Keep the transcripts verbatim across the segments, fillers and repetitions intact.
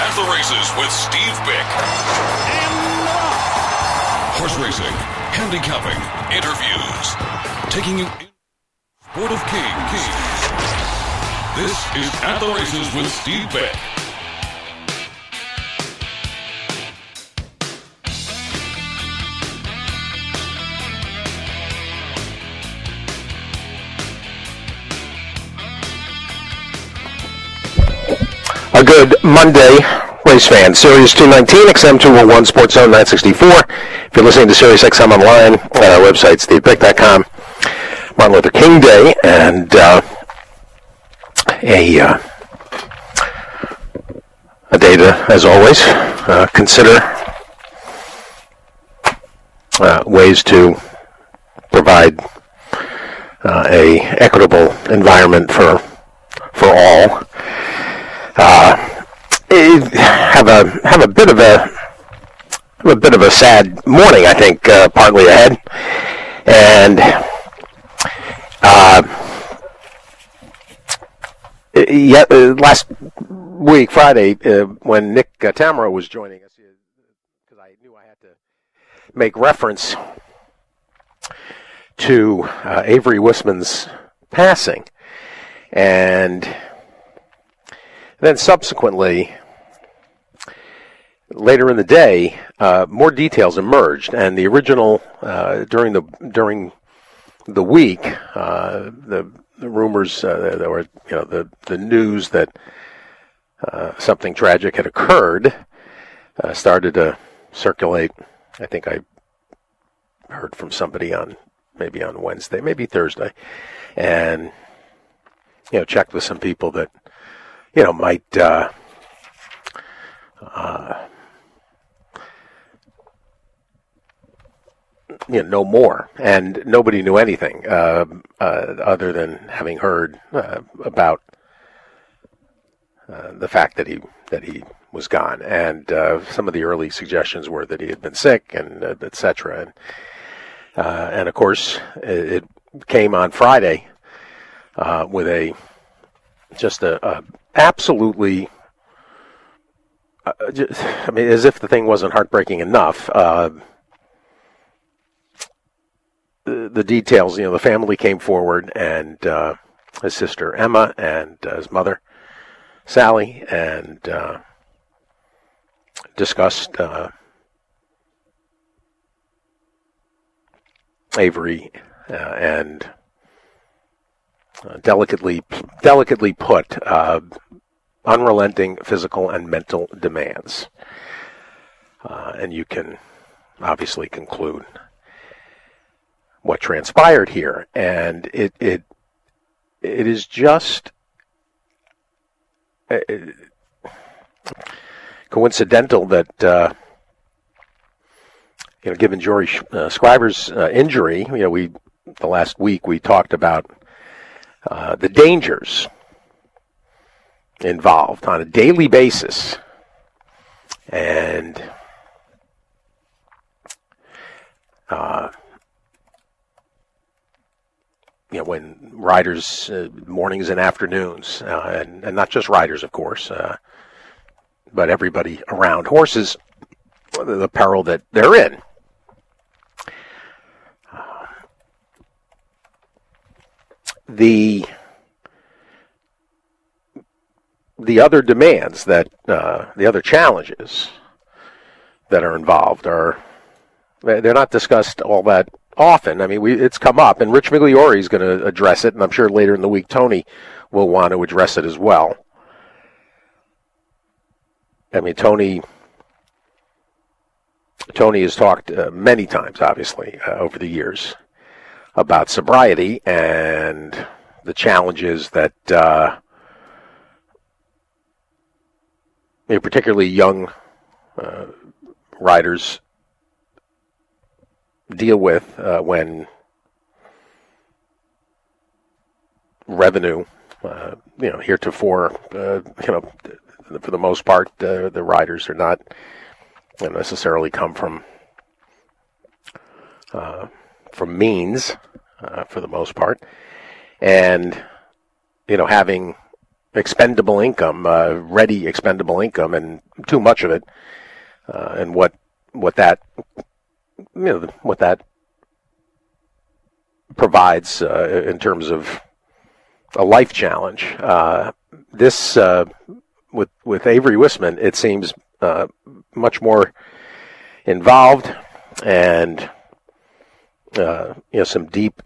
At the Races with Steve Bick. Horse racing, handicapping, interviews, taking you in Sport of Kings. This is At the Races with Steve Bick. A good Monday, race fans. Sirius two nineteen, X M two oh one, Sports Zone nine sixty-four. If you're listening to Sirius X M online at our website, steve bick dot com. Martin Luther King Day, and uh, a uh, a day to, as always, uh, consider uh, ways to provide uh, a equitable environment for for all. Uh, have a have a bit of a have a bit of a sad morning, I think, uh, partly ahead, and uh, yeah, uh, last week Friday uh, when Nick uh, Tamaro was joining us, because I knew I had to make reference to uh, Avery Wisman's passing, and then subsequently, later in the day, uh, more details emerged, and the original uh, during the during the week, uh, the, the rumors, uh, there were, you know, the the news that uh, something tragic had occurred uh, started to circulate. I think I heard from somebody on maybe on Wednesday, maybe Thursday, and you know, checked with some people that, you know, might uh, uh, you know, know more, and nobody knew anything uh, uh, other than having heard uh, about uh, the fact that he that he was gone, and uh, some of the early suggestions were that he had been sick, and uh, et cetera. And uh, and of course, it, it came on Friday uh, with a just a. a Absolutely, uh, just, I mean, as if the thing wasn't heartbreaking enough. Uh, the, the details, you know, the family came forward, and uh, his sister Emma, and uh, his mother Sally, and uh, discussed uh, Avery uh, and. Uh, delicately, delicately put, uh, unrelenting physical and mental demands, uh, and you can obviously conclude what transpired here. And it it it is just uh, coincidental that uh, you know, given Jory uh, Scriber's uh, injury, you know, we the last week we talked about. Uh, the dangers involved on a daily basis, and uh, you know, when riders, uh, mornings and afternoons, uh, and, and not just riders, of course, uh, but everybody around horses, the peril that they're in. The the other demands that uh, the other challenges that are involved are they're not discussed all that often. I mean, we, it's come up, and Rich Migliore is going to address it, and I'm sure later in the week Tony will want to address it as well. I mean, Tony Tony has talked uh, many times, obviously, uh, over the years, about sobriety and the challenges that uh, you know, particularly young uh, riders deal with uh, when revenue, uh, you know, heretofore, uh, you know, for the most part, uh, the riders are not you know, necessarily come from uh, from means, uh, for the most part, and you know, having expendable income, uh, ready expendable income, and too much of it, uh, and what what that you know what that provides uh, in terms of a life challenge. Uh, this uh, with with Avery Wisman, it seems uh, much more involved, and uh, you know some deep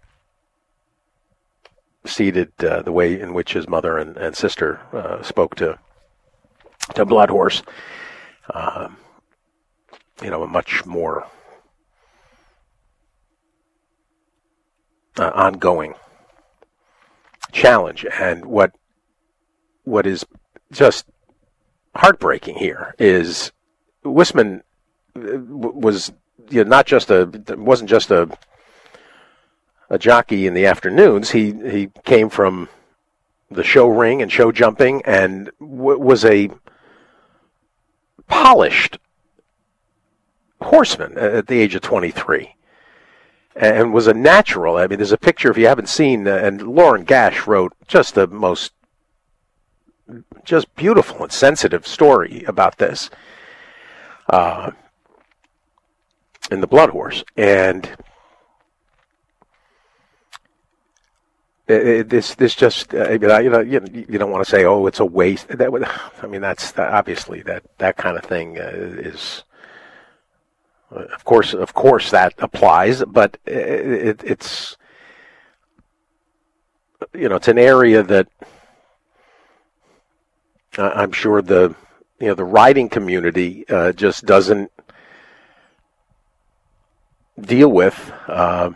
seated uh, the way in which his mother and, and sister uh, spoke to to Bloodhorse. Um, you know, a much more uh, ongoing challenge. And what what is just heartbreaking here is Wisman was you know, not just a wasn't just a a jockey in the afternoons. He he came from the show ring and show jumping, and w- was a polished horseman at the age of twenty-three, and was a natural. I mean, there's a picture, if you haven't seen, uh, and Lauren Gash wrote just the most just beautiful and sensitive story about this uh, in the Blood Horse, and It, it, this, this just, uh, you know, you, you don't want to say, oh, it's a waste. That would, I mean, that's obviously that, that kind of thing uh, is, of course, of course, that applies. But it, it, it's, you know, it's an area that uh, I'm sure the, you know, the riding community uh, just doesn't deal with. Uh,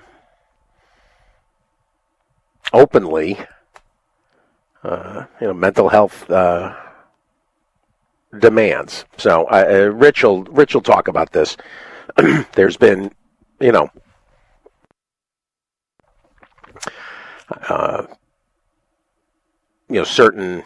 openly, uh, you know, mental health uh, demands. So, uh, Rich will Rich will talk about this. There's been, you know, uh, you know, certain.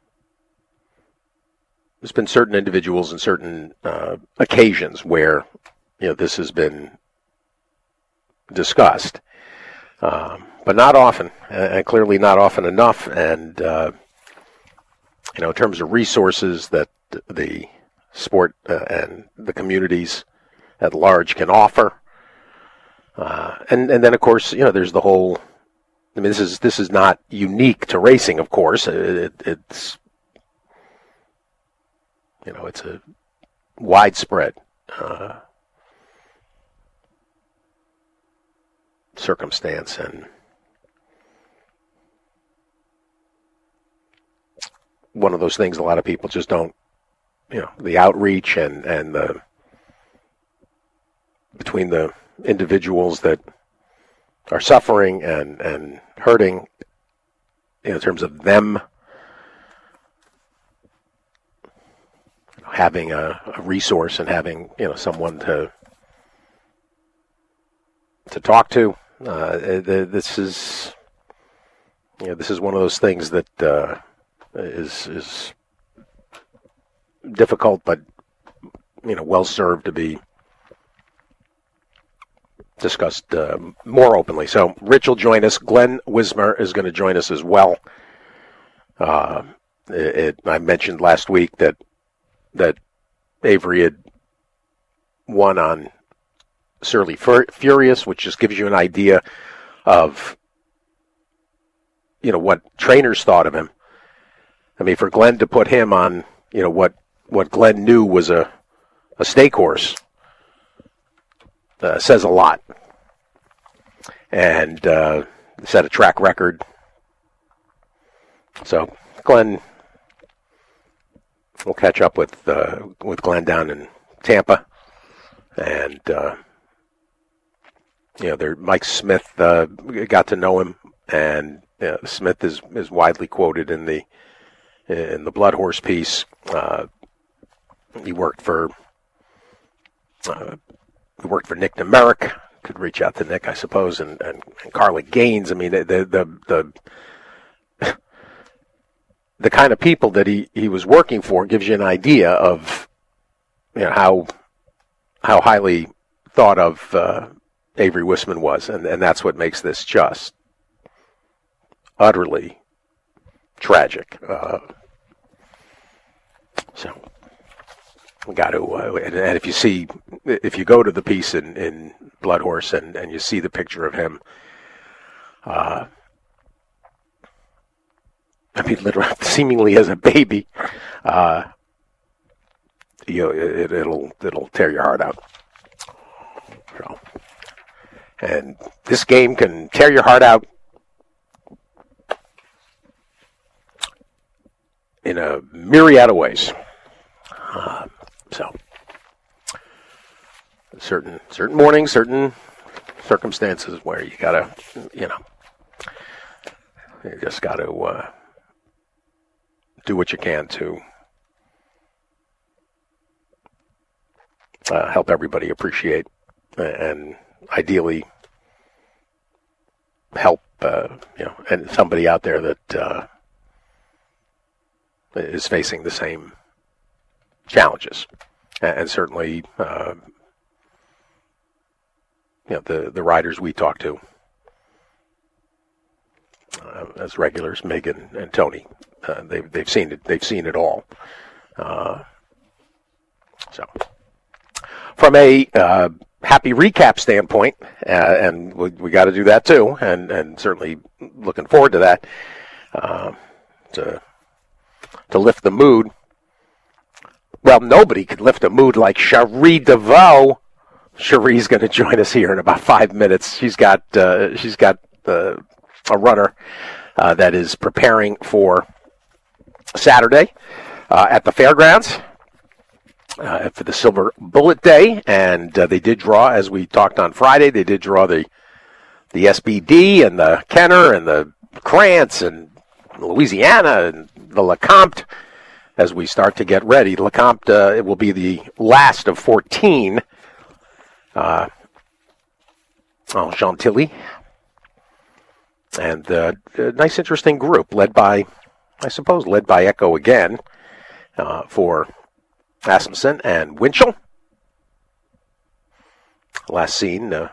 There's been certain individuals and certain uh, occasions where, you know, this has been discussed. Um, But not often, and clearly not often enough. And, uh, you know, in terms of resources that the sport uh, and the communities at large can offer. Uh, and, and then, of course, you know, there's the whole, I mean, this is this is not unique to racing, of course. It, it's, you know, it's a widespread uh, circumstance, and one of those things a lot of people just don't, you know, the outreach and, and the, between the individuals that are suffering and, and hurting, you know, in terms of them having a, a resource and having, you know, someone to to talk to. Uh, this is, you know, this is one of those things that uh, is is difficult, but, you know, well served to be discussed uh, more openly. So Rich will join us. Glenn Wismer is going to join us as well. Uh, it, it, I mentioned last week that that Avery had won on Surly Fur- Furious, which just gives you an idea of, you know, what trainers thought of him. I mean, for Glenn to put him on, you know, what, what Glenn knew was a, a stake horse uh, says a lot. And uh, set a track record. So Glenn, we'll catch up with uh, with Glenn down in Tampa. And, uh, you know, there, Mike Smith uh, got to know him, and uh, Smith is, is widely quoted in the in the Blood Horse piece. Uh, he worked for uh, he worked for Nick Nemerick. Could reach out to Nick, I suppose, and, and, and Carla Gaines. I mean, the the the the, the kind of people that he, he was working for gives you an idea of, you know, how how highly thought of uh, Avery Wisman was, and, and that's what makes this just utterly tragic. Uh, so we got to, uh, and, and if you see, if you go to the piece in, in Blood Horse and, and you see the picture of him, uh, I mean, literally, seemingly as a baby, uh, you know, it, it'll it'll tear your heart out. So, and this game can tear your heart out in a myriad of ways. Uh, so, certain certain mornings, certain circumstances where you gotta, you know, you just gotta uh, do what you can to uh, help everybody appreciate and ideally help, uh, you know, and somebody out there that uh, is facing the same challenges, and, and certainly, uh, you know, the the riders we talk to uh, as regulars, Megan and Tony, uh, they've they've seen it. They've seen it all. Uh, so, from a uh, happy recap standpoint, uh, and we, we got to do that too, and, and certainly looking forward to that, uh, to to lift the mood. Well, nobody could lift a mood like Cherie DeVoe. Cherie's going to join us here in about five minutes. She's got uh, she's got uh, a runner uh, that is preparing for Saturday uh, at the fairgrounds. Uh, for the Silver Bullet Day, and uh, they did draw, as we talked on Friday, they did draw the the S B D and the Kenner and the Krantz and Louisiana and the LeCompte as we start to get ready. LeCompte, uh, it will be the last of fourteen. Uh, oh, Chantilly. And uh, a nice, interesting group led by, I suppose, led by Echo again uh, for Asmussen and Winchell. Last seen uh,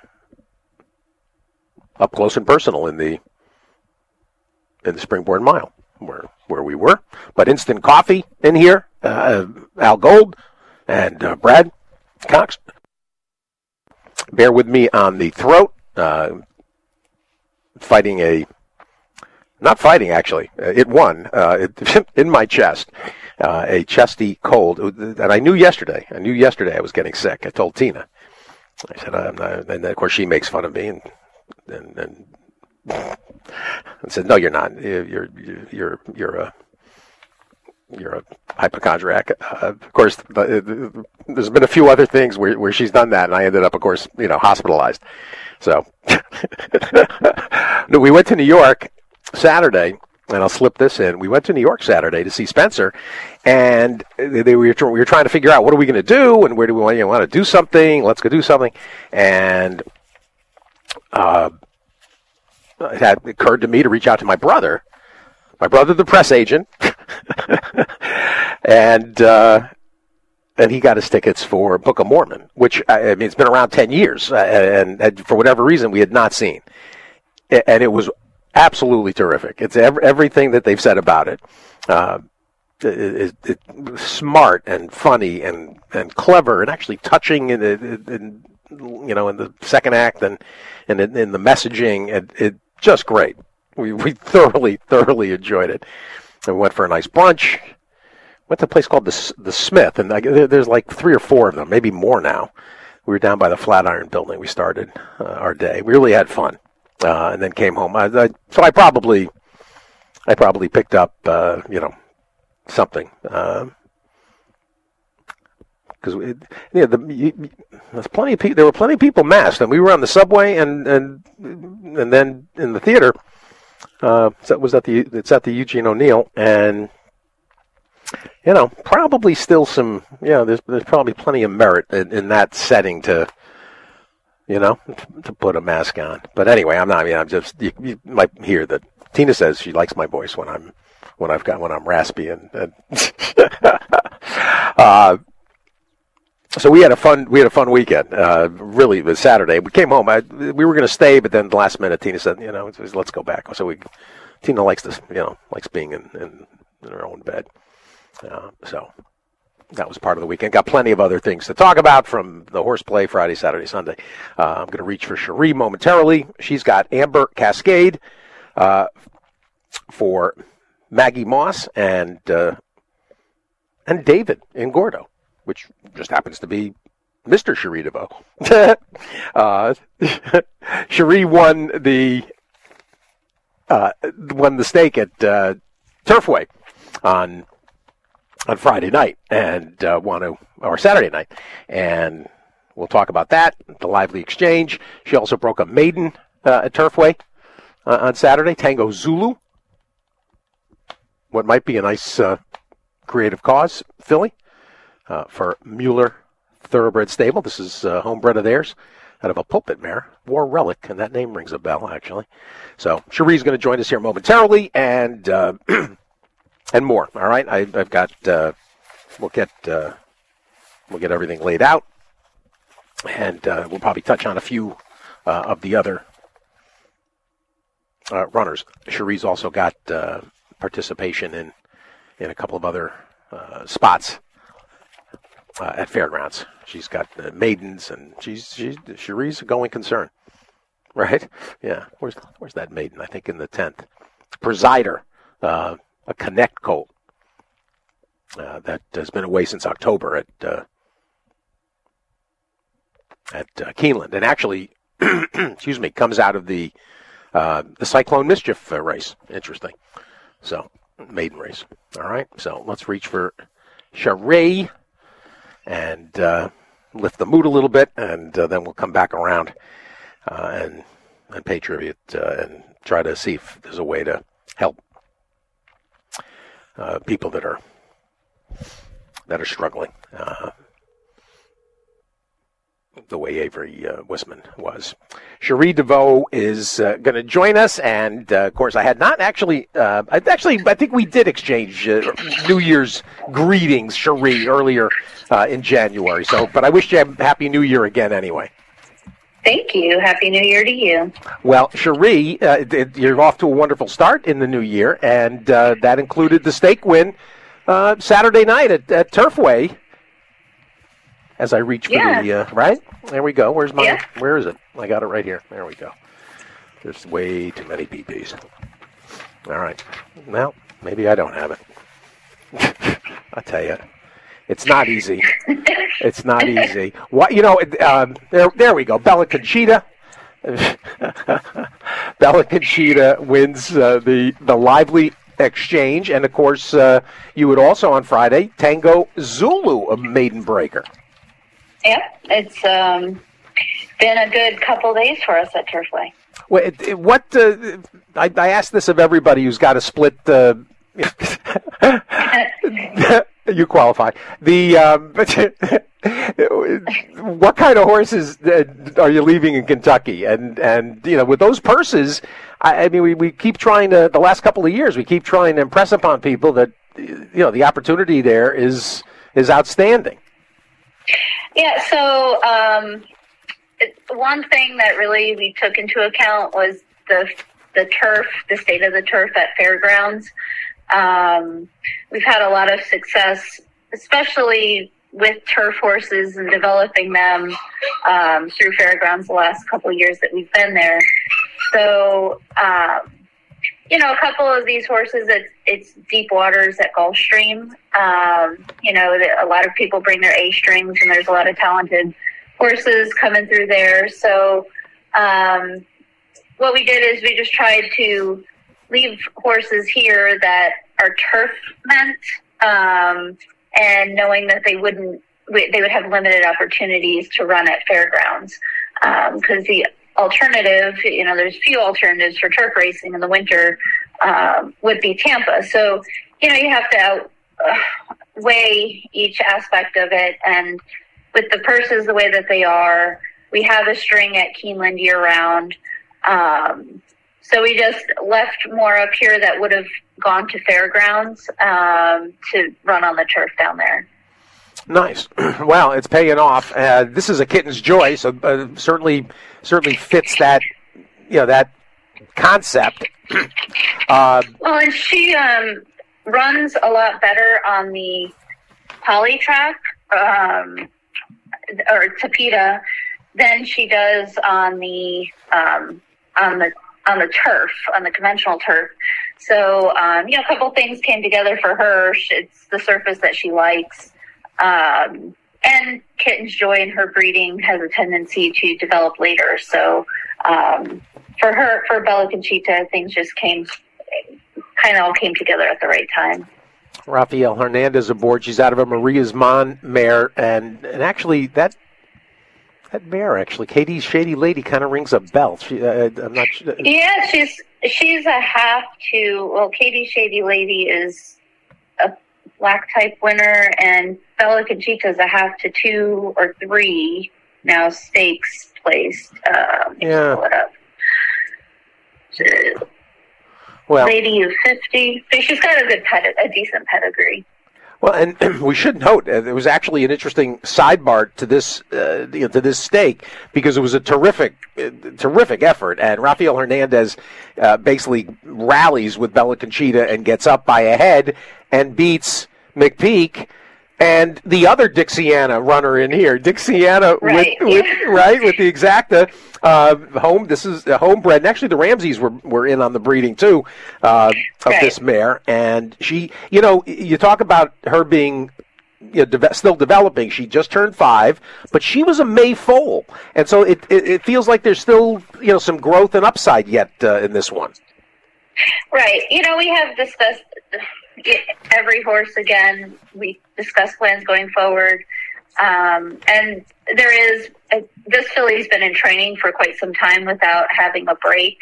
up close and personal in the in the Springboard Mile, where where we were. But instant coffee in here. Uh, Al Gold and uh, Brad Cox. Bear with me on the throat. Uh, fighting a, not fighting actually. Uh, it won uh, it, in my chest. Uh, a chesty cold, and I knew yesterday. I knew yesterday I was getting sick. I told Tina. I said, I'm not, and of course she makes fun of me, and and, and, and said, "No, you're not. You're you're you're a you're a hypochondriac." Uh, of course, there's been a few other things where where she's done that, and I ended up, of course, you know, hospitalized. So, no, we went to New York Saturday. And I'll slip this in. We went to New York Saturday to see Spencer, and they, they we, were, we were trying to figure out what are we going to do, and where do we want, you know, want to do something. Let's go do something. And uh, it had occurred to me to reach out to my brother, my brother, the press agent, and uh, and he got us tickets for Book of Mormon, which I mean it's been around ten years, uh, and, and for whatever reason we had not seen, and it was absolutely terrific. It's ev- everything that they've said about it. Uh, it, it, it smart and funny and, and clever and actually touching in, in, in you know in the second act and and in, in the messaging. It, it just great. We we thoroughly thoroughly enjoyed it. And we went for a nice brunch. Went to a place called the the Smith, and there's like three or four of them, maybe more now. We were down by the Flatiron Building. We started uh, our day. We really had fun. Uh, and then came home. I, I, so I probably, I probably picked up, uh, you know, something. Because uh, yeah, the, you, there's plenty of people. There were plenty of people masked, and we were on the subway, and and and then in the theater. Uh, so it was at the it's at the Eugene O'Neill, and you know, probably still some. You know, there's there's probably plenty of merit in, in that setting to. You know, to put a mask on. But anyway, I'm not. I mean, I'm just. You, you might hear that Tina says she likes my voice when I'm, when I've got when I'm raspy and. and uh, so we had a fun. We had a fun weekend. Uh, really, it was Saturday. We came home. I, we were going to stay, but then the last minute, Tina said, "You know, let's go back." So we, Tina likes this, you know, likes being in, in, in her own bed. Uh, so that was part of the weekend. Got plenty of other things to talk about from the horseplay Friday, Saturday, Sunday. Uh, I'm going to reach for Cherie momentarily. She's got Amber Cascade uh, for Maggie Moss and uh, and David in Gordo, which just happens to be Mister Cherie DeVoe. uh, Cherie won the uh, won the stake at uh, Turfway on on Friday night and uh, want to or Saturday night, and we'll talk about that. The lively exchange. She also broke a maiden uh, at Turfway uh, on Saturday. Tango Zulu. What might be a nice uh, creative cause, filly, uh, for Mueller Thoroughbred Stable. This is uh, homebred of theirs, out of a pulpit mare, War Relic, and that name rings a bell, actually. So Cherie's going to join us here momentarily, and uh, and more. All right, I, I've got. Uh, we'll get uh, we'll get everything laid out, and uh, we'll probably touch on a few uh, of the other uh, runners. Cherie's also got uh, participation in in a couple of other uh, spots uh, at fairgrounds. She's got uh, maidens, and she's she's Cherie's a going concern, right? Yeah. Where's where's that maiden? I think in the tenth. Presider, uh, a Connect colt uh, that has been away since October at uh, at uh, Keeneland, and actually, excuse me, comes out of the uh, the Cyclone Mischief uh, race. Interesting. So, maiden race. All right. So let's reach for Cherie and uh, lift the mood a little bit, and uh, then we'll come back around uh, and and pay tribute uh, and try to see if there's a way to help uh, people that are that are struggling. Uh, the way Avery uh, Wisman was. Cherie DeVoe is uh, going to join us, and uh, of course, I had not actually. Uh, I actually, I think we did exchange uh, New Year's greetings, Cherie, earlier uh, in January. So, but I wish you a happy New Year again, anyway. Thank you. Happy New Year to you. Well, Cherie, uh, you're off to a wonderful start in the new year, and uh, that included the stake win uh, Saturday night at, at Turfway. As I reach for yeah. the, uh, right? There we go. Where's my, yeah. where is it? I got it right here. There we go. There's way too many P Ps. All right. Well, maybe I don't have it. I tell you, it's not easy. It's not easy. What, you know, um, there, there we go. Bella Conchita. Bella Conchita wins uh, the, the lively exchange. And, of course, uh, you would also on Friday, Tango Zulu, a maiden breaker. Yep, it's um, been a good couple days for us at Turfway. Well, it, it, what uh, I, I ask this of everybody who's got a split. Uh, you qualify. The um, what kind of horses are you leaving in Kentucky? And and you know, with those purses, I, I mean, we, we keep trying to. The last couple of years, we keep trying to impress upon people that you know the opportunity there is is outstanding. Yeah, so um, one thing that really we took into account was the the turf, the state of the turf at fairgrounds. Um, we've had a lot of success, especially with turf horses and developing them um, through fairgrounds the last couple of years that we've been there. So, um, you know, a couple of these horses, it's, it's deep waters at Gulfstream. Um, you know, a lot of people bring their A strings, and there's a lot of talented horses coming through there. So um, what we did is we just tried to leave horses here that are turf meant, um, and knowing that they wouldn't, they would have limited opportunities to run at fairgrounds. Because um, the alternative, you know, there's few alternatives for turf racing in the winter, um, would be Tampa. So, you know, you have to out, uh, weigh each aspect of it. And with the purses the way that they are, we have a string at Keeneland year round. Um, so we just left more up here that would have gone to fairgrounds um, to run on the turf down there. Nice. Well, it's paying off. Uh, this is a kitten's joy, so uh, certainly certainly fits that you know that concept. uh, well, and she um, runs a lot better on the poly track um, or Tapeta than she does on the um, on the on the turf, on the conventional turf. So, um, you know, a couple things came together for her. It's the surface that she likes. Um, and Kitten's Joy in her breeding has a tendency to develop later. So, um, for her, for Bella Conchita, things just came, kind of all came together at the right time. Rafael Hernandez aboard. She's out of a Maria's Mon mare. And, and actually, that that mare, actually, Katie's Shady Lady, kind of rings a bell. She, uh, I'm not sure. Yeah, she's she's a half to, well, Katie's Shady Lady is a black type winner, and Bella Conchita is a half to two or three now stakes placed. Uh, yeah. Pull it up. So, well, Lady of fifty. So she's got a good pedi- a decent pedigree. Well, and we should note uh, there was actually an interesting sidebar to this uh, you know, to this stake, because it was a terrific, uh, terrific effort, and Rafael Hernandez uh, basically rallies with Bella Conchita and gets up by a head and beats McPeak and the other Dixiana runner in here, Dixiana right. with, with right with the Exacta uh, home. This is uh, homebred, and actually the Ramseys were were in on the breeding too uh, of right. this mare. And she, you know, you talk about her being you know, de- still developing. She just turned five, but she was a May foal, and so it, it it feels like there's still you know some growth and upside yet uh, in this one. Right. You know, we have discussed every horse again. We discuss plans going forward. Um, and there is, a, this filly's been in training for quite some time without having a break.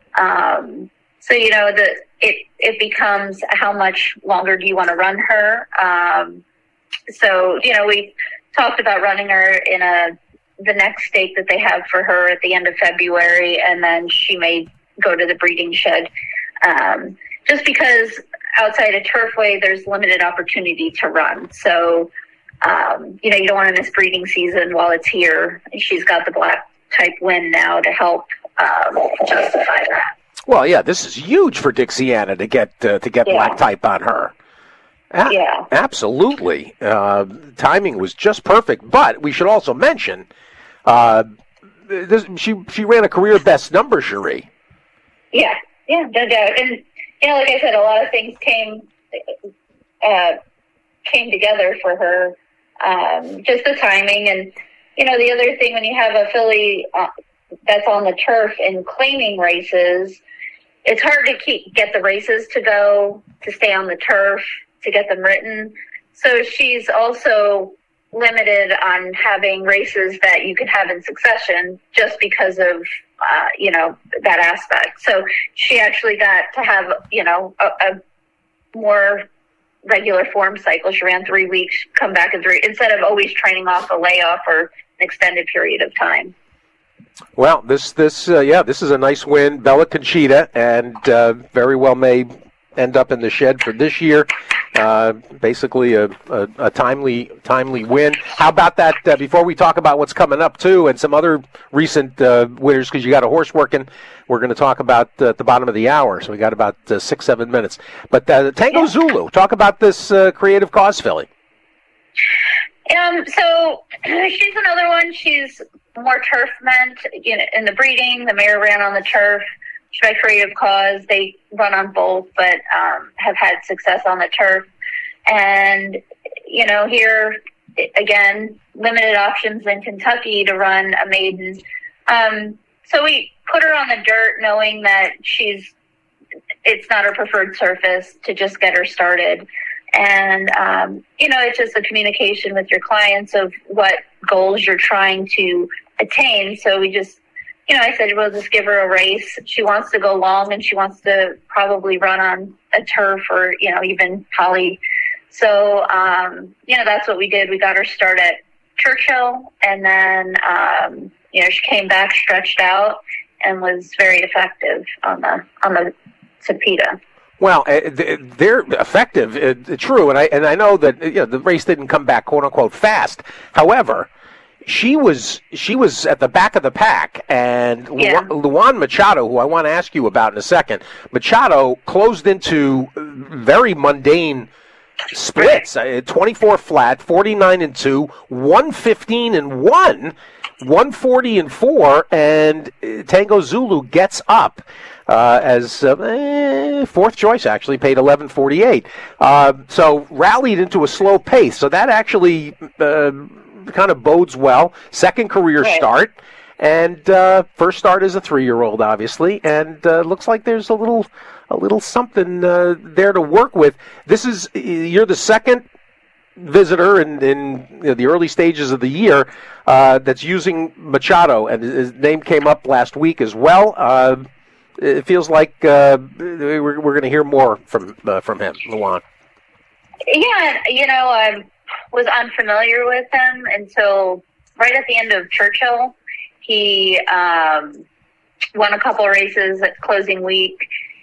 Um, so, you know, the, it, it becomes how much longer do you want to run her? Um, so, you know, we talked about running her in a, the next stake that they have for her at the end of February, and then she may go to the breeding shed. Um, just because outside of Turfway, there's limited opportunity to run. So, um, you know, you don't want to miss breeding season while it's here. She's got the black type win now to help um, justify that. Well, yeah, this is huge for Dixiana to get uh, to get Yeah. black type on her. A- Yeah. Absolutely. Uh, timing was just perfect. But we should also mention, uh, this, she she ran a career best number, Cherie. Yeah, yeah, no doubt. And, you know, like I said, a lot of things came uh, came together for her. Um, just the timing. And, you know, the other thing, when you have a filly uh, that's on the turf and claiming races, it's hard to keep get the races to go, to stay on the turf, to get them written. So she's also limited on having races that you can have in succession just because of, uh, you know, that aspect. So she actually got to have, you know, a, a more regular form cycle. She ran three weeks, come back in three, instead of always training off a layoff or an extended period of time. Well, this this uh, yeah, this is a nice win, Bella Conchita, and uh, very well may end up in the shed for this year. Uh, basically, a, a, a timely timely win. How about that? Uh, before we talk about what's coming up too, and some other recent uh, winners, because you got a horse working, we're going to talk about uh, at the bottom of the hour. So we got about uh, six seven minutes. But uh, Tango Zulu, talk about this uh, Creative Cause filly. Um, so she's another one. She's more turf meant, you know, in the breeding. The mare ran on the turf. She's by Creative Cause. They run on both, but um, have had success on the turf. And, you know, here, again, limited options in Kentucky to run a maiden. Um, so we put her on the dirt knowing that she's, it's not her preferred surface, to just get her started. And, um, you know, it's just a communication with your clients of what goals you're trying to attain. So we just, you know, I said, we'll just give her a race. She wants to go long, and she wants to probably run on a turf or, you know, even poly. So, um, you know, that's what we did. We got her started at Churchill, and then, um, you know, she came back stretched out and was very effective on the, on the Tapeta. Well, uh, they're effective, uh, true, and I and I know that you know the race didn't come back quote unquote fast. However, she was she was at the back of the pack, and Yeah. Lu- Luan Machado, who I want to ask you about in a second, Machado closed into very mundane splits, uh, twenty-four flat, forty-nine and two, one fifteen and one, one forty and four, and uh, Tango Zulu gets up uh, as uh, eh, fourth choice, actually, paid eleven forty-eight. Uh, so rallied into a slow pace. So that actually uh, kind of bodes well. Second career Right. start. And uh, first start as a three-year-old, obviously, and uh, looks like there's a little, a little something uh, there to work with. This is you're the second visitor in, in you know, the early stages of the year uh, that's using Machado, and his name came up last week as well. Uh, it feels like uh, we're, we're going to hear more from uh, from him, Luan. Yeah, you know, I was unfamiliar with him until right at the end of Churchill. He um, won a couple races at closing week,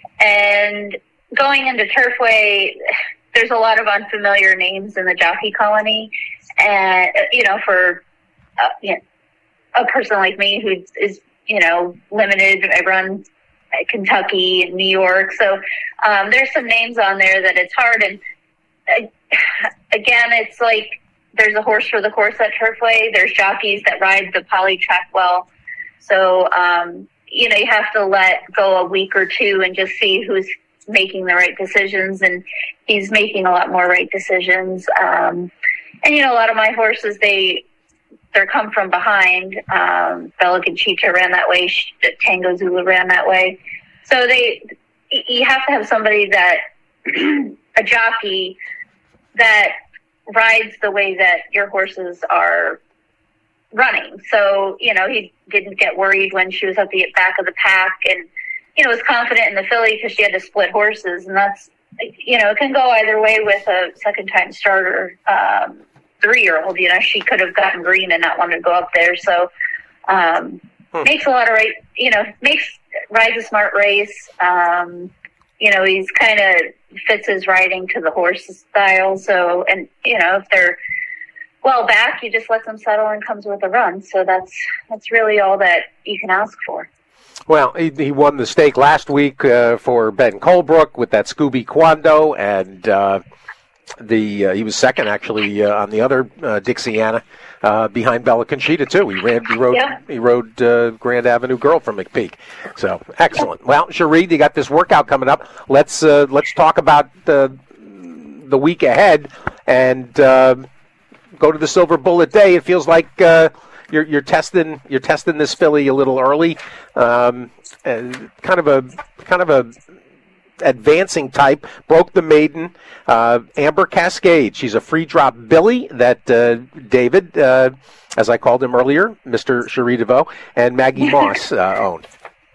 and going into Turfway, there's a lot of unfamiliar names in the jockey colony, and you know, for uh, you know, a person like me who is you know limited, I run at Kentucky and New York, so um, there's some names on there that it's hard. And uh, again, it's like, there's a horse for the course at Turfway. There's jockeys that ride the poly track well. So, um, you know, you have to let go a week or two and just see who's making the right decisions. And he's making a lot more right decisions. Um, and, you know, a lot of my horses, they, they're come from behind. Um, Bella Conchita ran that way. Tango Zulu ran that way. So they, you have to have somebody that, a jockey that rides the way that your horses are running. So, you know, he didn't get worried when she was at the back of the pack, and, you know, was confident in the filly because she had to split horses. And that's, you know, it can go either way with a second time starter, um, three-year-old. You know, she could have gotten green and not wanted to go up there. So, um, hmm. makes a lot of right, you know, makes, rides a smart race. Um, you know, he's kind of fits his riding to the horse style. So, and, you know, if they're well back, you just let them settle and comes with a run. So that's, that's really all that you can ask for. Well, he, he won the stake last week uh, for Ben Colebrook with that Scooby Quando, and uh, the uh, he was second actually uh, on the other uh, Dixiana uh, behind Bella Conchita too. He ran, he rode, yeah. he rode uh, Grand Avenue Girl from McPeak. So excellent. Well, Cherie, you got this workout coming up. Let's uh, let's talk about the the week ahead and uh, go to the Silver Bullet Day. It feels like uh, you're you're testing you're testing this filly a little early. Um, and kind of a kind of a advancing type, broke the maiden, uh, Amber Cascade. She's a free drop Billy that uh, David, uh, as I called him earlier, Mister Cherie DeVoe, and Maggie Moss uh, owned.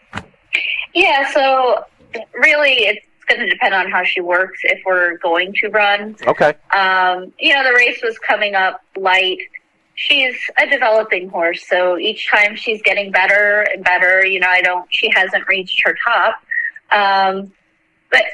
Yeah, so really it's going to depend on how she works if we're going to run. Okay. Um, you know, the race was coming up light. She's a developing horse, so each time she's getting better and better. You know, I don't, she hasn't reached her top. Um, But,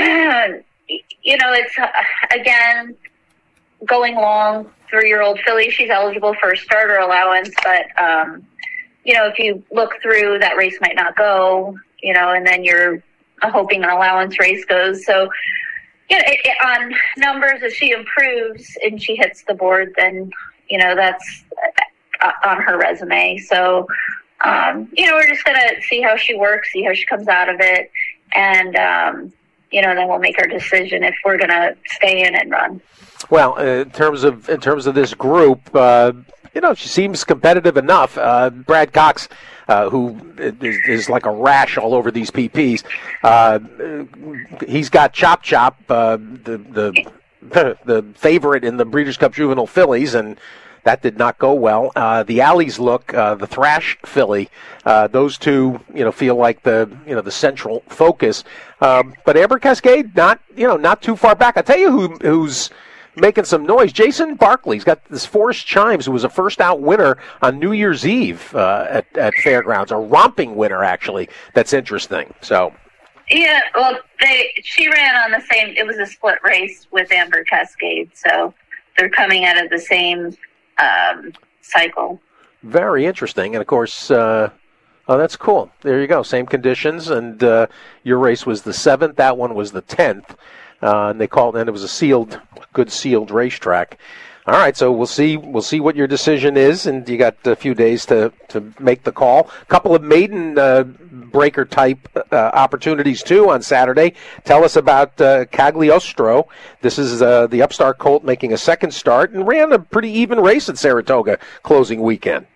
you know, it's, uh, again, going long, three-year-old filly, she's eligible for a starter allowance. But, um, you know, if you look through, that race might not go, you know, and then you're hoping an allowance race goes. So, you know, it, it, on numbers, if she improves and she hits the board, then, you know, that's uh, on her resume. So, um, you know, we're just going to see how she works, see how she comes out of it. And, um, you know, then we'll make our decision if we're going to stay in and run. Well, uh, in terms of in terms of this group, uh, you know, she seems competitive enough. Uh, Brad Cox, uh, who is, is like a rash all over these P Ps, uh, he's got Chop Chop, uh, the the the favorite in the Breeders' Cup Juvenile Fillies, and that did not go well. Uh, the Alley's Look, uh, the Thrash filly, uh, those two, you know, feel like the, you know, the central focus. Um, but Amber Cascade, not, you know, not too far back. I tell you who who's making some noise. Jason Barkley's got this Forest Chimes, who was a first out winner on New Year's Eve uh, at, at Fairgrounds, a romping winner actually. That's interesting. So. Yeah, well, they she ran on the same. It was a split race with Amber Cascade, so they're coming out of the same um, cycle. Very interesting. And, of course, uh, oh, that's cool. There you go. Same conditions. And uh, your race was the seventh. That one was the tenth. Uh, and they called, and it was a sealed, good sealed racetrack. All right, so we'll see. We'll see what your decision is, and you got a few days to, to make the call. A couple of maiden uh, breaker type uh, opportunities too on Saturday. Tell us about uh, Cagliostro. This is uh, the upstart colt making a second start and ran a pretty even race at Saratoga closing weekend.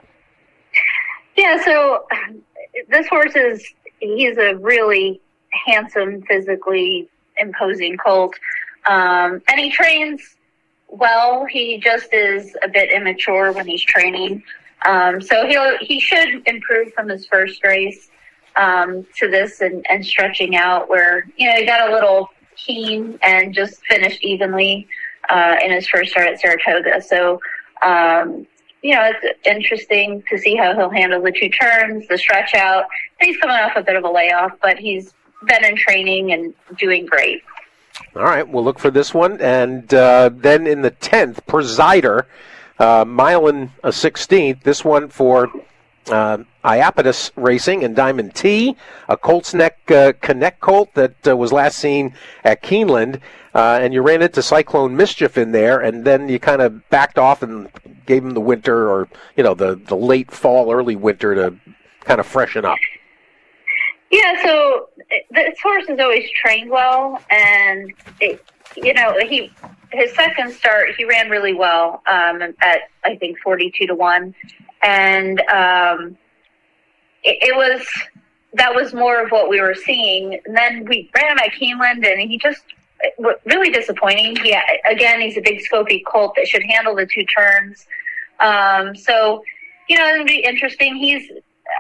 Yeah, so this horse is he's a really handsome, physically imposing colt, um, and he trains well. He just is a bit immature when he's training. Um, so he'll, he should improve from his first race um, to this and, and stretching out where, you know, he got a little keen and just finished evenly uh, in his first start at Saratoga. So, um, you know, it's interesting to see how he'll handle the two turns, the stretch out. He's coming off a bit of a layoff, but he's been in training and doing great. All right, we'll look for this one. And uh, then in the tenth, Presider, uh, mile and a sixteenth. This one for uh, Iapetus Racing and Diamond T, a Colt's Neck uh, Connect colt that uh, was last seen at Keeneland. Uh, and you ran into Cyclone Mischief in there, and then you kind of backed off and gave him the winter or, you know, the, the late fall, early winter to kind of freshen up. Yeah, so this horse is always trained well, and it, you know, he his second start he ran really well um, at I think forty-two to one, and um, it, it was that was more of what we were seeing. And then we ran him at Keeneland, and he just really disappointing. Yeah, again, he's a big scopy colt that should handle the two turns. Um, so you know, it'll be interesting. He's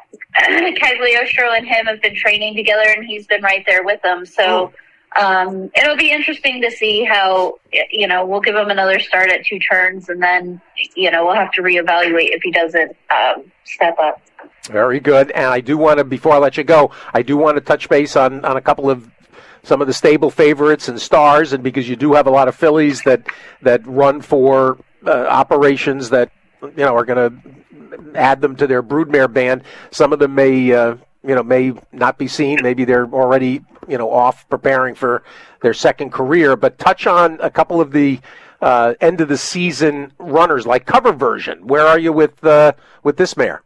Cagliostro and him have been training together, and he's been right there with them. So um, it'll be interesting to see how, you know, we'll give him another start at two turns, and then, you know, we'll have to reevaluate if he doesn't um, step up. Very good. And I do want to, before I let you go, I do want to touch base on, on a couple of some of the stable favorites and stars, and because you do have a lot of fillies that, that run for uh, operations that, you know, are going to add them to their broodmare band. Some of them may, uh, you know, may not be seen. Maybe they're already, you know, off preparing for their second career. But touch on a couple of the uh, end of the season runners, like Cover Version. Where are you with uh, with this mare?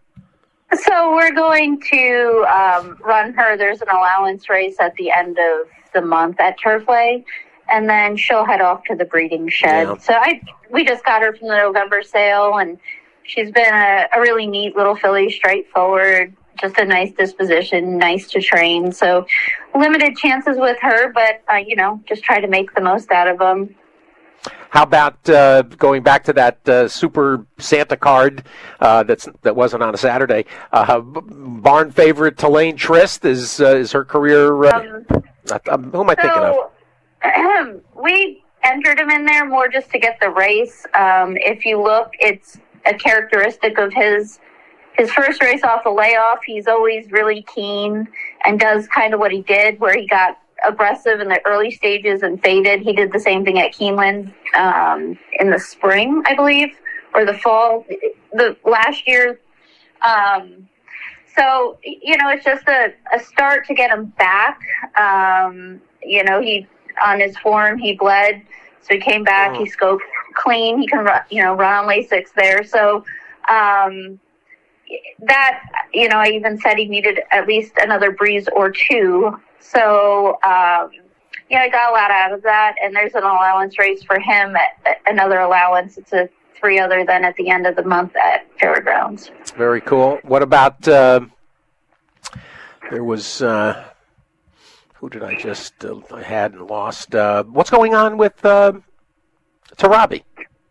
So we're going to um, run her. There's an allowance race at the end of the month at Turfway, and then she'll head off to the breeding shed. Yeah. So I we just got her from the November sale, and she's been a, a really neat little filly, straightforward, just a nice disposition, nice to train. So limited chances with her, but, uh, you know, just try to make the most out of them. How about uh, going back to that uh, Super Santa card uh, that's that wasn't on a Saturday? Uh, barn favorite Tulane Trist is uh, is her career. Uh, um, um, who am I so, thinking of? We entered him in there more just to get the race. Um, if you look, it's a characteristic of his his first race off the layoff. He's always really keen and does kind of what he did, where he got aggressive in the early stages and faded. He did the same thing at Keeneland um, in the spring, I believe, or the fall, the last year. Um, so, you know, it's just a, a start to get him back. Um, you know, he, on his form, he bled. So he came back, he scoped clean. He can, run, you know, run on Lasix there. So um, that, you know, I even said he needed at least another breeze or two. So, um, yeah, I got a lot out of that. And there's an allowance race for him, at, at another allowance. It's a three other than at the end of the month at Fairgrounds. Very cool. What about, uh, there was, uh, who did I just, uh, I had and lost, uh, what's going on with uh, Tarabi?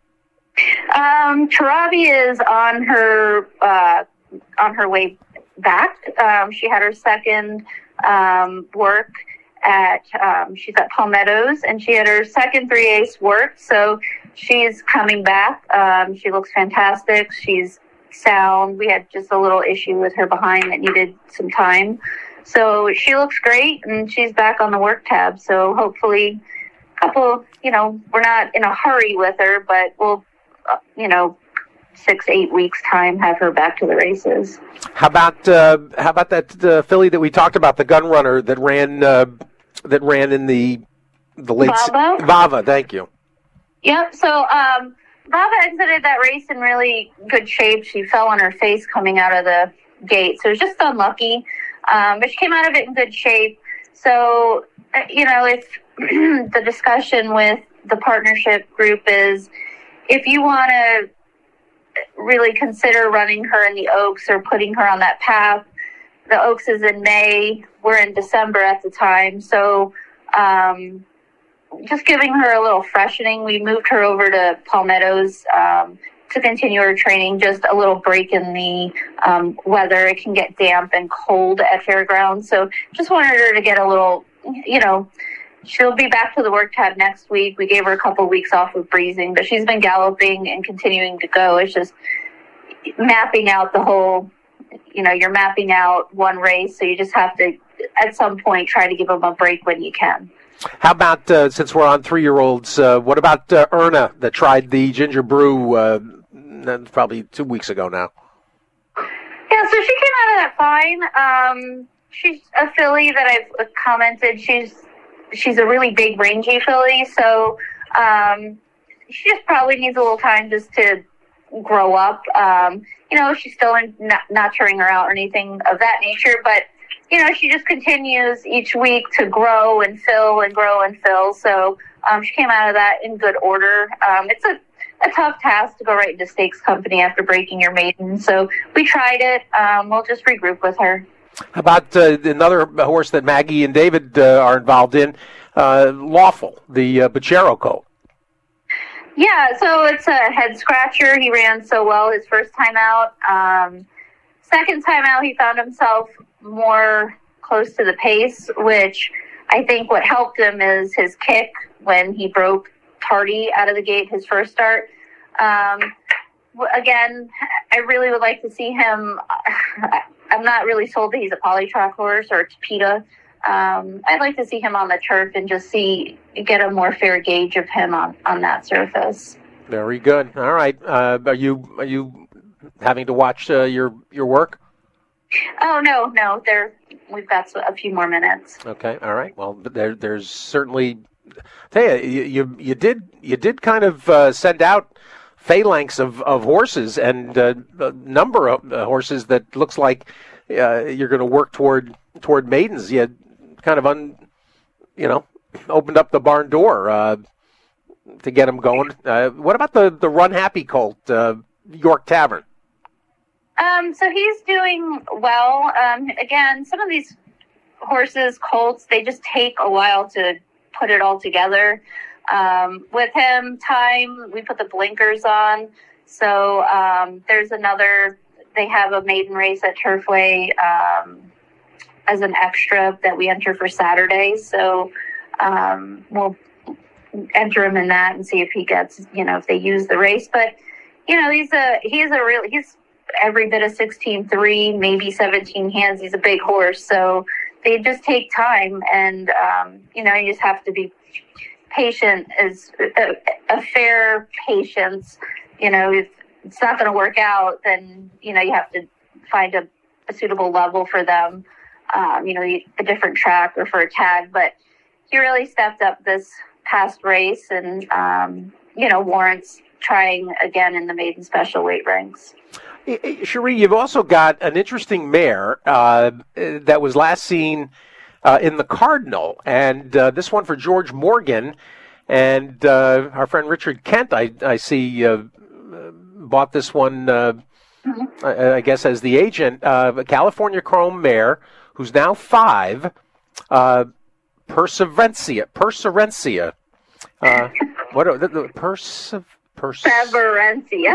Um, Tarabi is on her, uh, on her way back. Um, she had her second um, work at, um, she's at Palmettos, and she had her second three ace work, so she's coming back. Um, she looks fantastic. She's sound. We had just a little issue with her behind that needed some time. So she looks great, and she's back on the work tab. So hopefully, a couple, you know, we're not in a hurry with her, but we'll, uh, you know, six, eight weeks time, have her back to the races. How about uh, how about that uh, filly that we talked about, the gun runner that ran uh, that ran in the the late Vava? Se- Vava, thank you. Yep. So um, Vava exited that race in really good shape. She fell on her face coming out of the gate, so it was just unlucky. Um, but she came out of it in good shape. So uh, you know, if the discussion with the partnership group is, if you want to really consider running her in the Oaks or putting her on that path. The Oaks is in May. We're in December at the time. So um, just giving her a little freshening. We moved her over to Palmettos um, to continue her training, just a little break in the um, weather. It can get damp and cold at fairgrounds. So just wanted her to get a little, you know, she'll be back to the work tab next week. We gave her a couple weeks off of breezing, but she's been galloping and continuing to go. It's just mapping out the whole, you know, you're mapping out one race, so you just have to, at some point, try to give them a break when you can. How about, uh, since we're on three-year-olds, uh, what about uh, Erna that tried the Ginger Brew uh, probably two weeks ago now? Yeah, so she came out of that fine. Um, she's a filly that I've commented. She's She's a really big, rangy filly, so um, she just probably needs a little time just to grow up. Um, you know, she's still in, not, not tearing her out or anything of that nature, but, you know, she just continues each week to grow and fill and grow and fill. So um, she came out of that in good order. Um, it's a, a tough task to go right into stakes company after breaking your maiden, so we tried it. Um, we'll just regroup with her. How about uh, another horse that Maggie and David uh, are involved in, uh, Lawful, the uh, Bochero colt? Yeah, so it's a head scratcher. He ran so well his first time out. Um, second time out, he found himself more close to the pace, which I think what helped him is his kick when he broke Tardy out of the gate his first start. Um, again, I really would like to see him. I'm not really sold that he's a polytrack horse or a Tapeta. Um, I'd like to see him on the turf and just see, get a more fair gauge of him on, on that surface. Very good. All right. Uh, are you are you having to watch uh, your your work? Oh no, no. There, we've got a few more minutes. Okay. All right. Well, there there's certainly. Tell you, you you, you did you did kind of uh, send out phalanx of, of horses and uh, a number of uh, horses that looks like uh, you're going to work toward toward maidens. You had kind of un, you know, opened up the barn door uh, to get them going. Uh, what about the, the Run Happy colt, uh, York Tavern? Um, so he's doing well. Um, again, some of these horses, colts, they just take a while to put it all together. Um, with him, time, we put the blinkers on. So um, there's another, they have a maiden race at Turfway um, as an extra that we enter for Saturday. So um, we'll enter him in that and see if he gets, you know, if they use the race. But, you know, he's a, he's a real, he's every bit of sixteen three, maybe seventeen hands. He's a big horse. So they just take time and, um, you know, you just have to be patient, is a, a fair patience. You know, if it's not going to work out, then, you know, you have to find a, a suitable level for them, um, you know, a different track or for a tag. But he really stepped up this past race and, um, you know, warrants trying again in the maiden special weight ranks. Cherie, you've also got an interesting mare uh, that was last seen uh, in the Cardinal, and uh, this one for George Morgan, and uh, our friend Richard Kent, I, I see, uh, bought this one, uh, mm-hmm. I, I guess, as the agent, uh, a California Chrome mare, who's now five, uh, Perseverencia, Perseverencia, uh, what are the, the Persev... Perseverencia.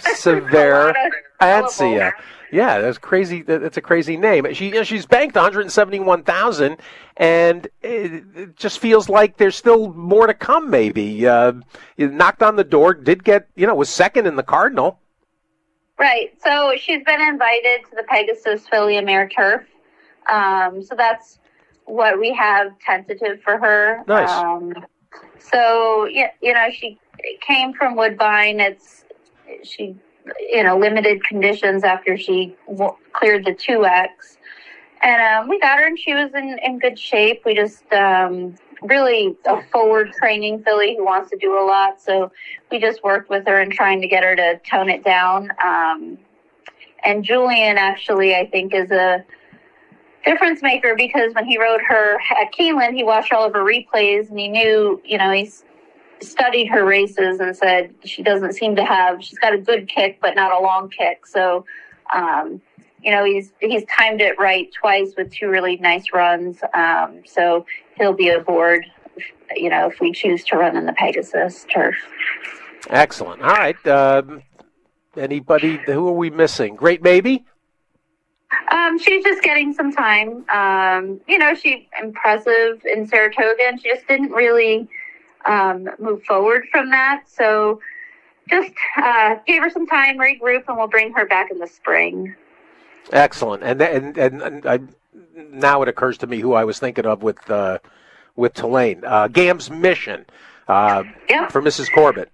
Perseverencia. Yeah, that's crazy. That's a crazy name. She, you know, she's banked one hundred seventy-one thousand dollars, and it, it just feels like there's still more to come. Maybe uh, knocked on the door, did get, you know, was second in the Cardinal. Right. So she's been invited to the Pegasus Filly Mare Turf. Um, so that's what we have tentative for her. Nice. Um, so yeah, you know, she came from Woodbine. It's she you know, limited conditions after she w- cleared the two X. And um, we got her, and she was in, in good shape. We just um, really a forward training filly who wants to do a lot. So we just worked with her and trying to get her to tone it down. Um, and Julian actually, I think, is a difference maker because when he rode her at Keeneland, he watched all of her replays and he knew, you know, he's studied her races and said she doesn't seem to have, she's got a good kick, but not a long kick. So, um, you know, he's he's timed it right twice with two really nice runs. Um, so he'll be aboard, you know, if we choose to run in the Pegasus turf. Excellent. All right. Um, anybody, who are we missing? Great Baby? Um, she's just getting some time. Um, you know, she's impressive in Saratoga, and she just didn't really um, move forward from that. So just uh, gave her some time, regroup, and we'll bring her back in the spring. Excellent. And and and, and I, now it occurs to me who I was thinking of with uh, with Tulane. Uh, Gam's Mission uh, yep. for Missus Corbett.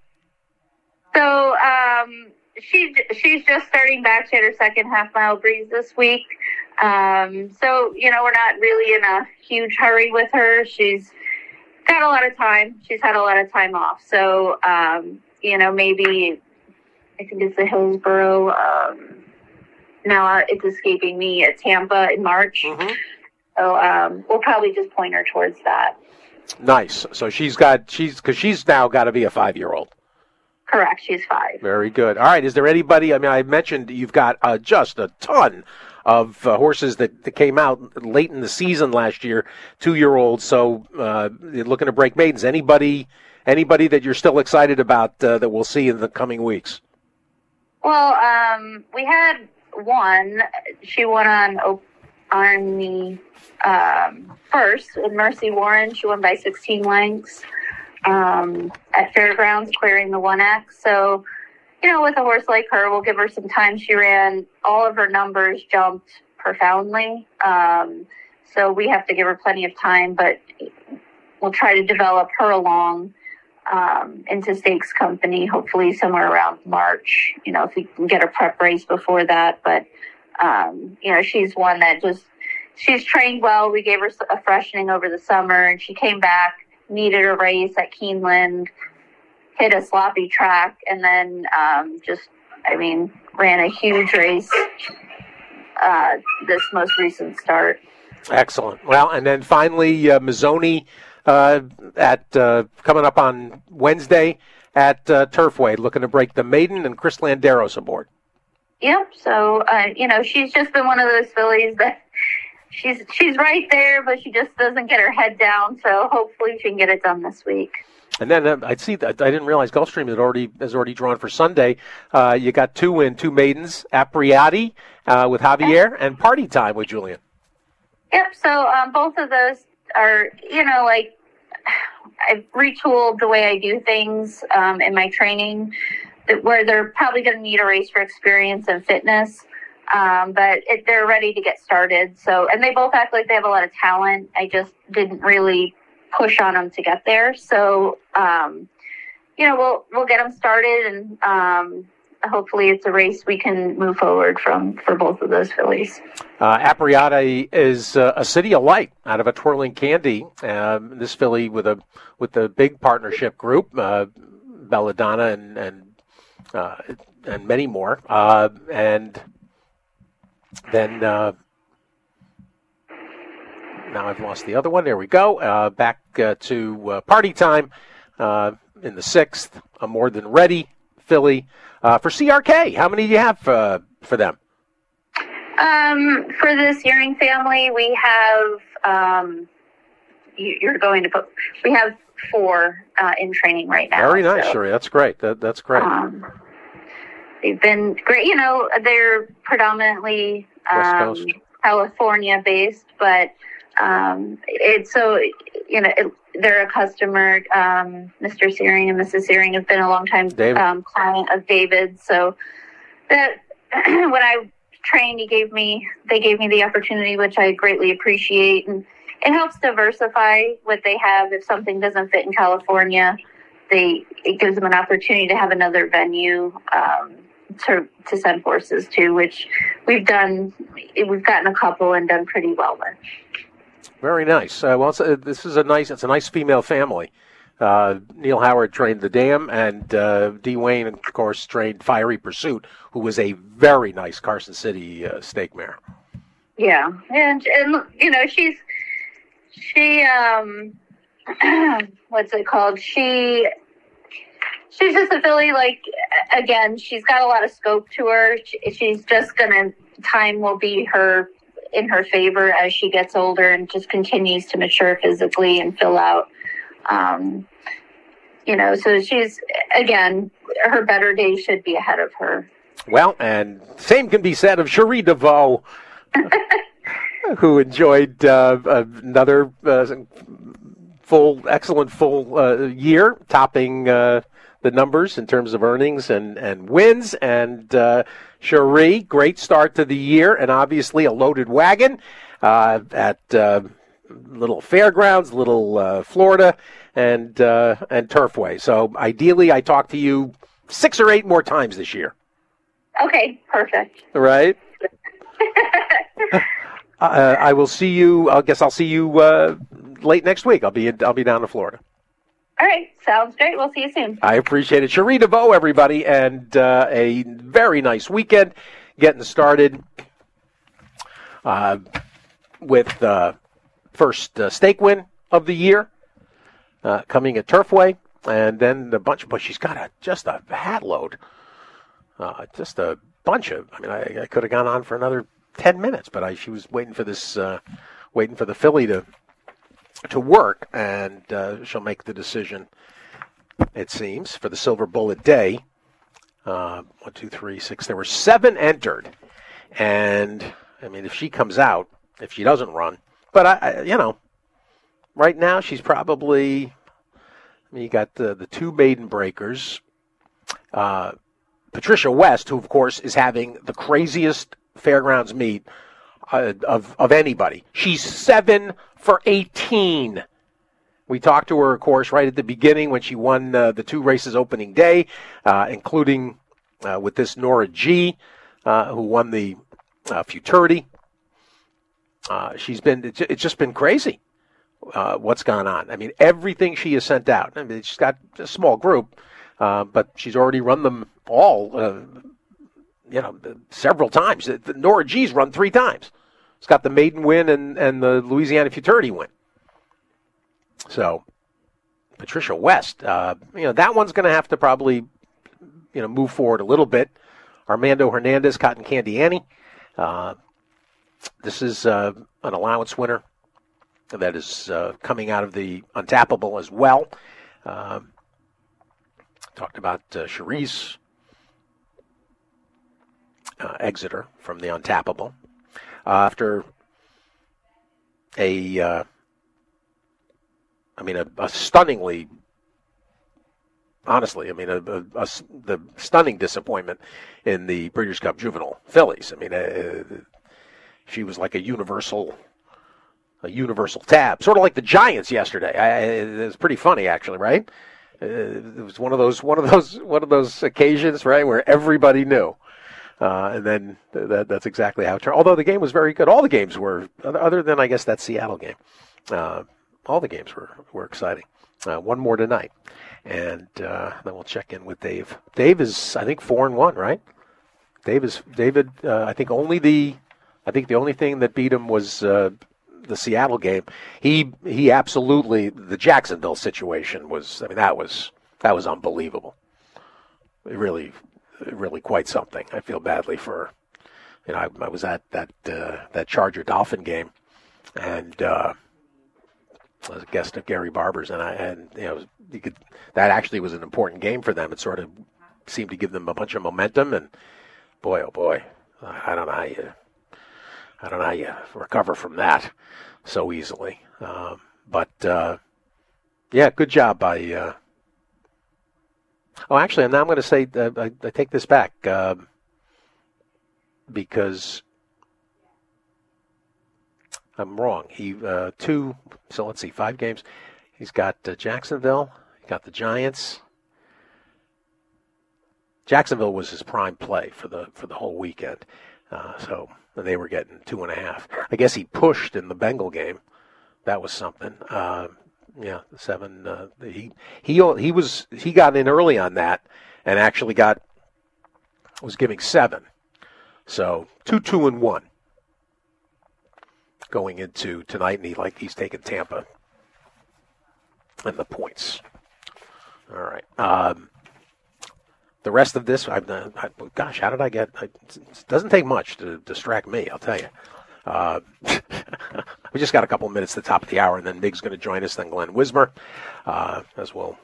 So um, she she's just starting back. She had her second half mile breeze this week. Um, so, you know, we're not really in a huge hurry with her. She's got a lot of time. She's had a lot of time off. So, um, you know, maybe I think it's the Hillsborough. Um, now it's escaping me at Tampa in March. Mm-hmm. So um, we'll probably just point her towards that. Nice. So she's got, she's, because she's now got to be a five-year-old. Correct. She's five. Very good. All right. Is there anybody, I mean, I mentioned you've got uh, just a ton of uh, horses that, that came out late in the season last year, two-year-olds. So uh, you're looking to break maidens. Anybody, anybody that you're still excited about uh, that we'll see in the coming weeks? Well, um, we had one. She won on on the um, first in Mercy Warren. She won by sixteen lengths um, at Fairgrounds, clearing the one X. So, you know, with a horse like her, we'll give her some time. She ran, all of her numbers jumped profoundly. Um, so we have to give her plenty of time, but we'll try to develop her along um, into stakes company, hopefully somewhere around March, you know, if we can get a prep race before that. But, um, you know, she's one that just, she's trained well. We gave her a freshening over the summer, and she came back, needed a race at Keeneland, hit a sloppy track, and then um, just, I mean, ran a huge race uh, this most recent start. Excellent. Well, and then finally, uh, Mazzoni uh, at uh, coming up on Wednesday at uh, Turfway, looking to break the maiden, and Chris Landeros aboard. Yep. So, uh, you know, she's just been one of those fillies that she's she's right there, but she just doesn't get her head down. So hopefully she can get it done this week. And then uh, I see that I didn't realize Gulfstream had already has already drawn for Sunday. Uh, you got two in two maidens, Apriati uh, with Javier, and Party Time with Julian. Yep. So um, both of those are, you know, like I've retooled the way I do things um, in my training, where they're probably going to need a race for experience and fitness, um, but it, they're ready to get started. So, and they both act like they have a lot of talent. I just didn't really push on them to get there. So, um, you know, we'll we'll get them started, and um, hopefully it's a race we can move forward from for both of those fillies. Uh, Apriati is uh, a City of Light out of a Twirling Candy. Um, this filly with a with the big partnership group, uh, Belladonna and and uh, and many more, uh, and then. Uh, Now I've lost the other one. There we go. Uh, back uh, to uh, Party Time uh, in the sixth. A More Than Ready filly uh, for C R K. How many do you have uh, for them? Um, for the Searing family, we have. Um, you, you're going to put. We have four uh, in training right now. Very nice, so, Sherry. That's great. That, that's great. Um, they've been great. You know, they're predominantly um, California based, but. Um, it's so, you know, it, they're a customer. Um, Mister Searing and Missus Searing have been a long time um, client of David. So that when I trained, he gave me, they gave me the opportunity, which I greatly appreciate. And it helps diversify what they have. If something doesn't fit in California, they, it gives them an opportunity to have another venue, um, to to send horses to, which we've done. We've gotten a couple and done pretty well with. Very nice. Uh, well, it's, uh, this is a nice. It's a nice female family. Uh, Neil Howard trained the Dam, and uh, Dee Wayne, of course, trained Fiery Pursuit, who was a very nice Carson City uh, stake mare. Yeah, and and you know she's she um what's it called? She she's just a filly. Like again, she's got a lot of scope to her. She, she's just gonna time will be her in her favor as she gets older and just continues to mature physically and fill out. Um, you know, so she's, again, her better days should be ahead of her. Well, and same can be said of Cherie DeVoe, who enjoyed uh, another uh, full, excellent full uh, year, topping uh, the numbers in terms of earnings and, and wins. And uh, Cherie, great start to the year, and obviously a loaded wagon uh, at uh, Little Fairgrounds, Little uh, Florida, and uh, and Turfway. So ideally, I talk to you six or eight more times this year. Okay, perfect. Right. uh, I will see you. I guess I'll see you uh, late next week. I'll be in, I'll be down in Florida. All right, sounds great. We'll see you soon. I appreciate it, Cherie DeVoe, everybody, and uh, a very nice weekend getting started uh, with. Uh, First uh, stake win of the year uh, coming at Turfway, and then a bunch of, but she's got a, just a hat load, uh, just a bunch of, I mean, I, I could have gone on for another ten minutes, but I, she was waiting for this, uh, waiting for the filly to, to work, and uh, she'll make the decision, it seems, for the Silver Bullet Day. Uh, one, two, three, six, there were seven entered, and, I mean, if she comes out, if she doesn't run, but, I, I, you know, right now she's probably, I mean, you got the, the two maiden breakers. Uh, Patricia West, who, of course, is having the craziest fairgrounds meet uh, of, of anybody. She's seven for eighteen. We talked to her, of course, right at the beginning when she won uh, the two races opening day, uh, including uh, with this Nora G, uh, who won the uh, Futurity. Uh, she's been, it's just been crazy uh, what's gone on. I mean, everything she has sent out. I mean, she's got a small group, uh, but she's already run them all, uh, you know, several times. The Nora G's run three times. It's got the maiden win and, and the Louisiana Futurity win. So, Patricia West, uh, you know, that one's going to have to probably, you know, move forward a little bit. Armando Hernandez, Cotton Candy Annie. Uh, This is uh, an allowance winner that is uh, coming out of the Untappable as well. Uh, talked about uh, Cherie's uh, Exeter from the Untappable. Uh, after a, uh, I mean, a, a stunningly, honestly, I mean, a, a, a, the stunning disappointment in the Breeders' Cup Juvenile Fillies. I mean, uh, she was like a universal, a universal tab, sort of like the Giants yesterday. I, it was pretty funny, actually, right? Uh, it was one of those, one of those, one of those occasions, right, where everybody knew, uh, and then that, that's exactly how it turned. Although the game was very good, all the games were, other than I guess that Seattle game, uh, all the games were were exciting. Uh, one more tonight, and uh, then we'll check in with Dave. Dave is, I think, four and one, right? Dave is David. Uh, I think only the. I think the only thing that beat him was uh, the Seattle game. He he absolutely, the Jacksonville situation was, I mean, that was that was unbelievable. It really, really quite something. I feel badly for, you know, I, I was at that uh, that Charger Dolphin game, and uh, I was a guest of Gary Barber's, and I and you know you could that actually was an important game for them. It sort of seemed to give them a bunch of momentum, and boy, oh boy, I don't know how you. I don't know how you recover from that so easily. Um, but, uh, yeah, good job by... Uh... Oh, actually, now I'm going to say, uh, I, I take this back, uh, because I'm wrong. He uh, two, so let's see, five games. He's got uh, Jacksonville, he got the Giants, Jacksonville was his prime play for the for the whole weekend. Uh, so they were getting two and a half. I guess he pushed in the Bengal game. That was something. Uh, yeah, seven. Uh, he he he was he got in early on that and actually got was giving seven. So two two and one going into tonight, and he like he's taking Tampa and the points. All right. Um, The rest of this, I've done, I, gosh, how did I get, I, it doesn't take much to distract me, I'll tell you. Uh, we just got a couple of minutes at the top of the hour, and then Mig's going to join us, then Glenn Wismer, uh, as well.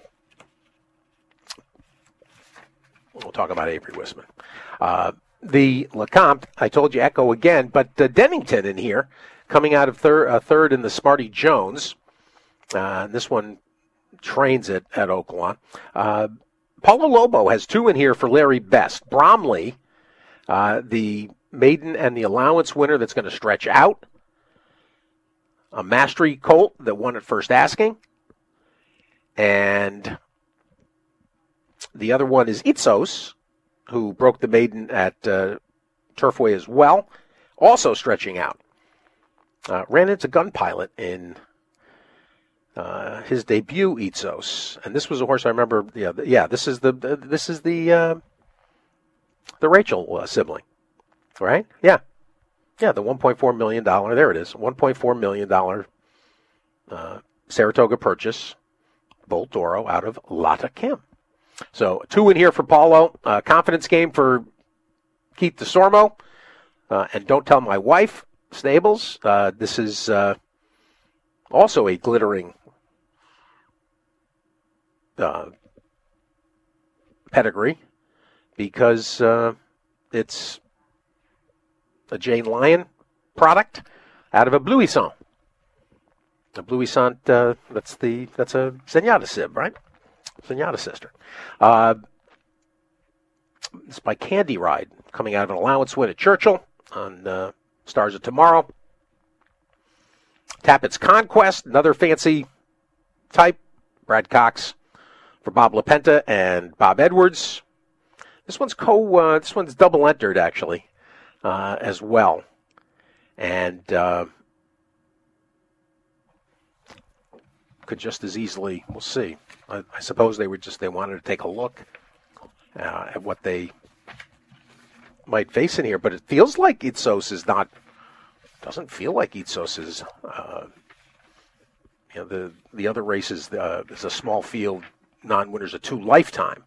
We'll talk about Avery Wisman. Uh, the LeCompte, I told you, echo again, but uh, Dennington in here, coming out of thir- uh, third in the Smarty Jones. Uh, this one trains at, at Oaklawn. Uh, Paulo Lobo has two in here for Larry Best. Bromley, uh, the maiden and the allowance winner that's going to stretch out. A Mastery Colt that won at first asking. And the other one is Itzos, who broke the maiden at uh, Turfway as well. Also stretching out. Uh, ran into Gun Pilot in Uh, his debut, Itzos, and this was a horse I remember. Yeah, the, yeah. This is the, the this is the uh, the Rachel uh, sibling, right? Yeah, yeah. The one point four million dollar. There it is. One point four million dollar uh, Saratoga purchase, Bolt Doro out of Lotta Kim. So two in here for Paulo. Uh, confidence game for Keith DeSormo, uh, and Don't Tell My Wife Stables. Uh, this is uh, also a glittering Uh, pedigree because uh, it's a Jane Lyon product out of a Bluissant. A Bluissant, uh, that's the that's a Zenyatta sib, right? Zenyatta sister. Uh, it's by Candy Ride, coming out of an allowance win at Churchill on uh, Stars of Tomorrow. Tappett's Conquest, another fancy type. Brad Cox for Bob LaPenta and Bob Edwards. This one's co. Uh, this one's double entered actually, uh, as well, and uh, could just as easily. We'll see. I, I suppose they were just they wanted to take a look uh, at what they might face in here, but it feels like Itzos is not. Doesn't feel like Itzos is. Uh, you know, the the other races uh, is a small field. Non-winners a two lifetime.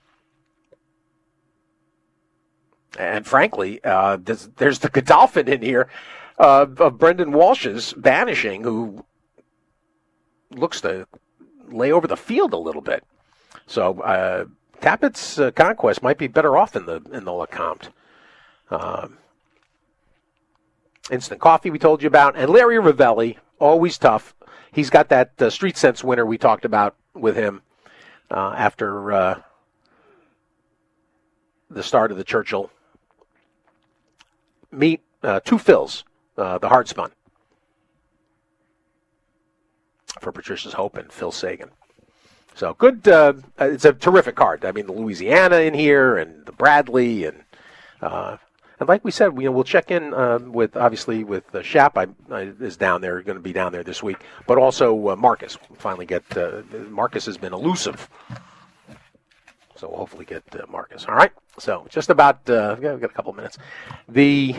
And frankly, uh, there's, there's the Godolphin in here uh, of Brendan Walsh's Banishing, who looks to lay over the field a little bit. So uh, Tappett's uh, Conquest might be better off in the in the LeCompte. Uh, Instant Coffee we told you about. And Larry Ravelli, always tough. He's got that uh, Street Sense winner we talked about with him. Uh, after uh, the start of the Churchill meet, uh, two fills, uh, the hard spun for Patricia's Hope and Phil Sagan. So good, uh, it's a terrific card. I mean, the Louisiana in here and the Bradley and uh, and like we said, we, we'll check in uh, with obviously with uh, Shap. I, I is down there, going to be down there this week, but also uh, Marcus. We'll finally get uh, Marcus has been elusive, so we'll hopefully get uh, Marcus. All right, so just about uh, we've got, we've got a couple of minutes. The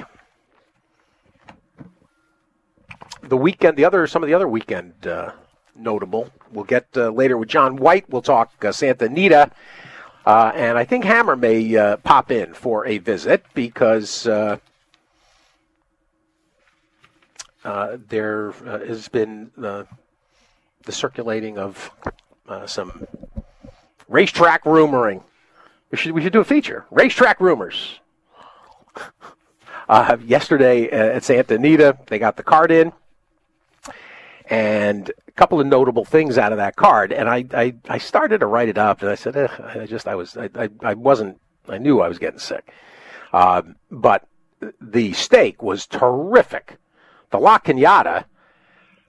the weekend, the other some of the other weekend uh, notable. We'll get uh, later with John White. We'll talk uh, Santa Anita. Uh, and I think Hammer may uh, pop in for a visit because uh, uh, there uh, has been uh, the circulating of uh, some racetrack rumoring. We should we should do a feature. Racetrack rumors. Uh, yesterday at Santa Anita, they got the card in. And a couple of notable things out of that card, and I, I, I started to write it up, and I said, eh, I just I was I, I, I wasn't I knew I was getting sick, uh, but the stake was terrific. The La Cunada,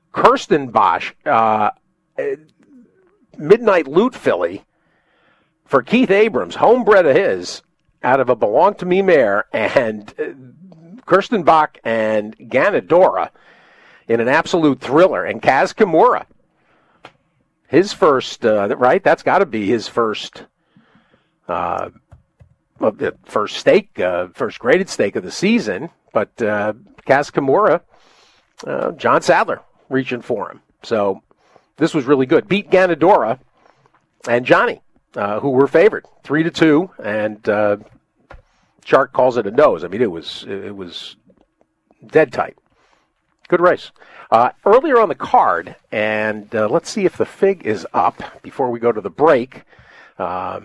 Kirsten Bosch, uh, Midnight Loot filly for Keith Abrams, homebred of his, out of a Belong to Me mare, and Kirsten Bach and Ganadora in an absolute thriller, and Kaz Kimura, his first, uh, right? That's got to be his first, uh, first stake, uh, first graded stake of the season. But uh, Kaz Kimura, uh, John Sadler reaching for him. So this was really good. Beat Ganadora and Johnny, uh, who were favored three to two, and uh, Chart calls it a nose. I mean, it was it was dead tight. Good race. Uh, earlier on the card, and uh, let's see if the fig is up before we go to the break. Uh,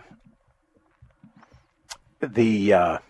the uh,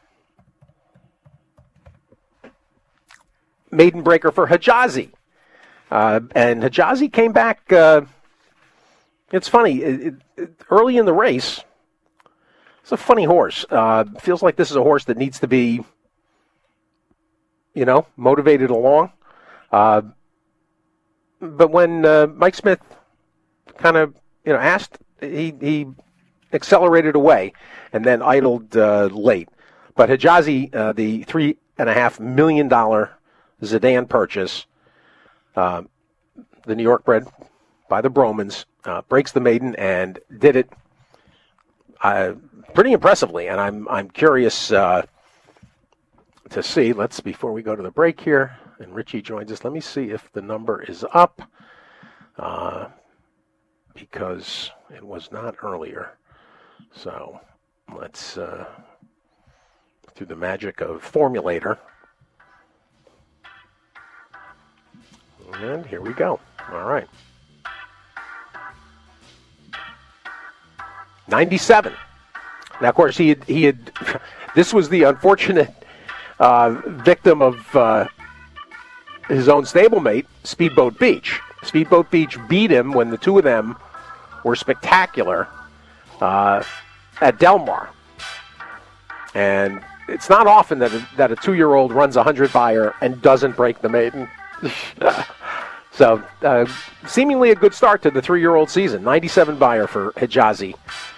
maiden breaker for Hijazi. Uh, and Hijazi came back. Uh, it's funny. It, it, early in the race, it's a funny horse. Uh, feels like this is a horse that needs to be, you know, motivated along. Uh, but when uh, Mike Smith kind of, you know, asked, he he accelerated away and then idled uh, late. But Hijazi, uh, the three and a half million dollar Zidane purchase, uh, the New York bred by the Bromans, uh, breaks the maiden and did it uh, pretty impressively. And I'm I'm curious uh, to see. Let's before we go to the break here, and Richie joins us. Let me see if the number is up, uh, because it was not earlier. So let's uh, through the magic of Formulator. And here we go. All right. ninety-seven. Now, of course, he had, he had this was the unfortunate uh, victim of uh, his own stablemate, Speedboat Beach. Speedboat Beach beat him when the two of them were spectacular uh, at Del Mar. And it's not often that a, that a two-year-old runs a hundred buyer and doesn't break the maiden. So, uh, seemingly a good start to the three-year-old season. ninety-seven buyer for Hijazi.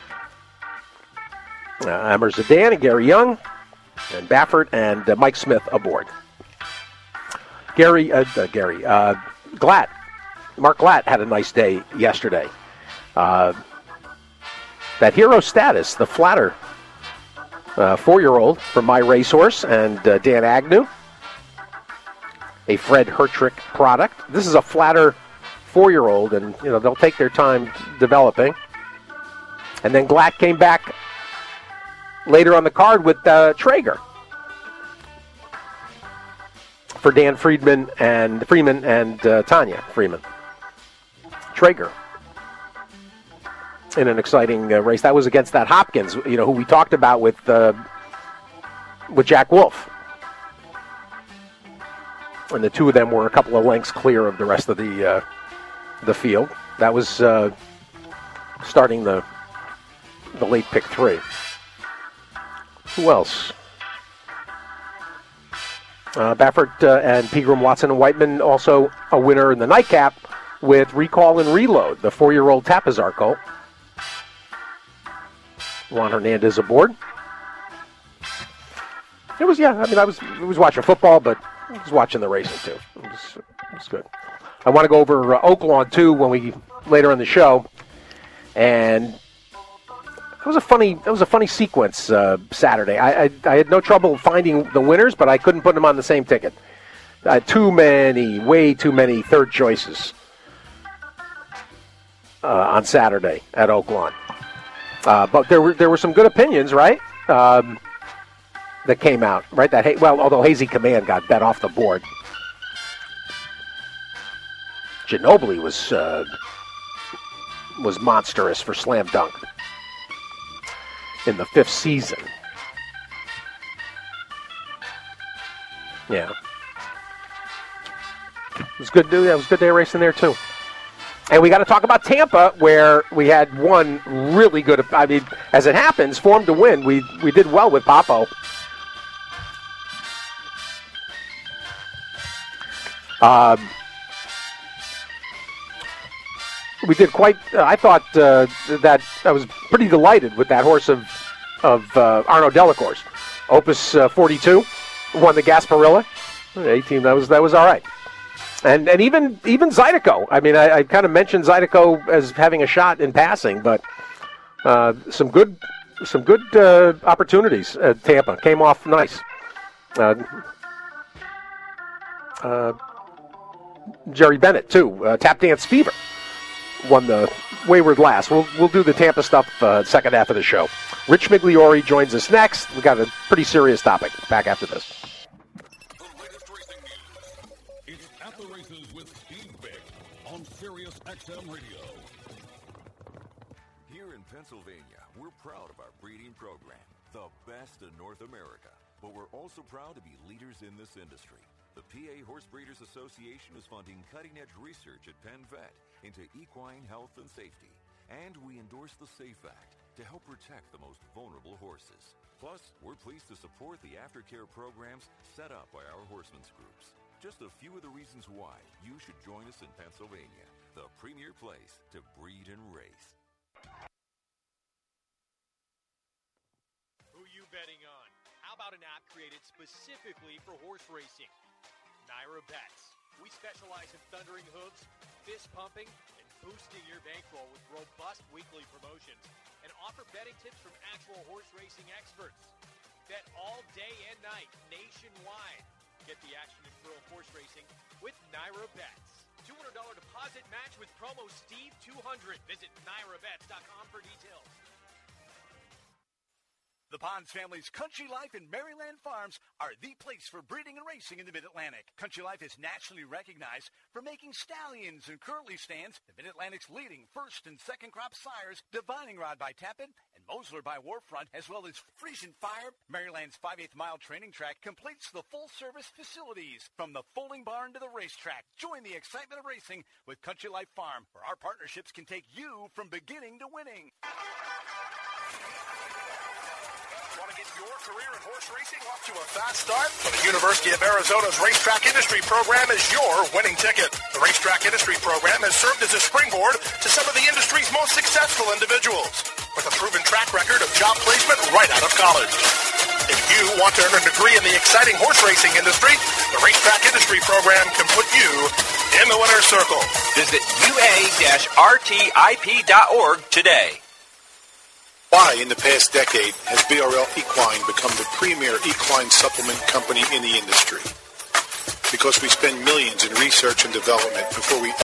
Uh, Amber Zidane and Gary Young and Baffert and uh, Mike Smith aboard. Gary, uh, uh, Gary, uh, Glatt, Mark Glatt had a nice day yesterday. Uh, that hero status, the flatter uh, four-year-old from My Racehorse and uh, Dan Agnew. A Fred Hertrick product. This is a flatter four-year-old, and you know they'll take their time developing. And then Glatt came back later on the card with uh, Traeger for Dan Friedman and Freeman and uh, Tanya Freeman. Traeger in an exciting uh, race. That was against that Hopkins, you know, who we talked about with uh, with Jack Wolf. And the two of them were a couple of lengths clear of the rest of the uh, the field. That was uh, starting the the late pick three. Who else? Uh, Baffert uh, and Pegram, Watson, and Whiteman also a winner in the nightcap with Recall and Reload, the four-year-old Tapizar colt. Juan Hernandez aboard. It was, yeah, I mean, I was, I was watching football, but I was watching the racing, too. It was, it was good. I want to go over uh, Oaklawn, too, when we, later in the show. And it was a funny, it was a funny sequence uh, Saturday. I, I I had no trouble finding the winners, but I couldn't put them on the same ticket. Uh, too many, way too many third choices uh, on Saturday at Oaklawn. Uh, but there were there were some good opinions, right? Um, that came out, right? That well, although Hazy Command got bet off the board, Ginobili was uh, was monstrous for Slam Dunk in the fifth season. Yeah, it was good. Dude, it was a good day of racing there too. And we got to talk about Tampa, where we had one really good. I mean, as it happens, formed to win. We we did well with Papo. Um, we did quite. Uh, I thought uh, that I was pretty delighted with that horse of of uh, Arnaud Delacour's Opus uh, forty-two, won the Gasparilla. eighteen. That was that was all right. And and even even Zydeco. I mean, I, I kind of mentioned Zydeco as having a shot in passing, but uh, some good some good uh, opportunities at Tampa. Came off nice. Uh, uh, Jerry Bennett too. Uh, Tap Dance Fever won the Wayward Lass. We'll we'll do the Tampa stuff uh, second half of the show. Rich Migliori joins us next. We got a pretty serious topic. Back after this. The latest racing news. It's At the Races with Steve Beck on Sirius X M Radio. Here in Pennsylvania, we're proud of our breeding program, the best in North America. But we're also proud to be leaders in this industry. The P A Horse Breeders Association is funding cutting-edge research at Penn Vet into equine health and safety. And we endorse the SAFE Act to help protect the most vulnerable horses. Plus, we're pleased to support the aftercare programs set up by our horsemen's groups. Just a few of the reasons why you should join us in Pennsylvania, the premier place to breed and race. Who you betting on? How about an app created specifically for horse racing? Naira Bets. We specialize in thundering hooves, fist pumping, and boosting your bankroll with robust weekly promotions and offer betting tips from actual horse racing experts. Bet all day and night nationwide. Get the action in thrill horse racing with Naira Bets. two hundred dollars deposit match with promo Steve two hundred. Visit naira bets dot com for details. The Ponds family's Country Life and Maryland Farms are the place for breeding and racing in the Mid-Atlantic. Country Life is nationally recognized for making stallions and curly stands, the Mid-Atlantic's leading first and second crop sires, Divining Rod by Tappan and Mosler by Warfront, as well as Frisian Fire. Maryland's five eighths mile training track completes the full-service facilities from the folding barn to the racetrack. Join the excitement of racing with Country Life Farm, where our partnerships can take you from beginning to winning. Want to get your career in horse racing off to a fast start? Well, the University of Arizona's Racetrack Industry Program is your winning ticket. The Racetrack Industry Program has served as a springboard to some of the industry's most successful individuals, with a proven track record of job placement right out of college. If you want to earn a degree in the exciting horse racing industry, the Racetrack Industry Program can put you in the winner's circle. Visit U A R T I P dot org today. Why, in the past decade, has B R L Equine become the premier equine supplement company in the industry? Because we spend millions in research and development before we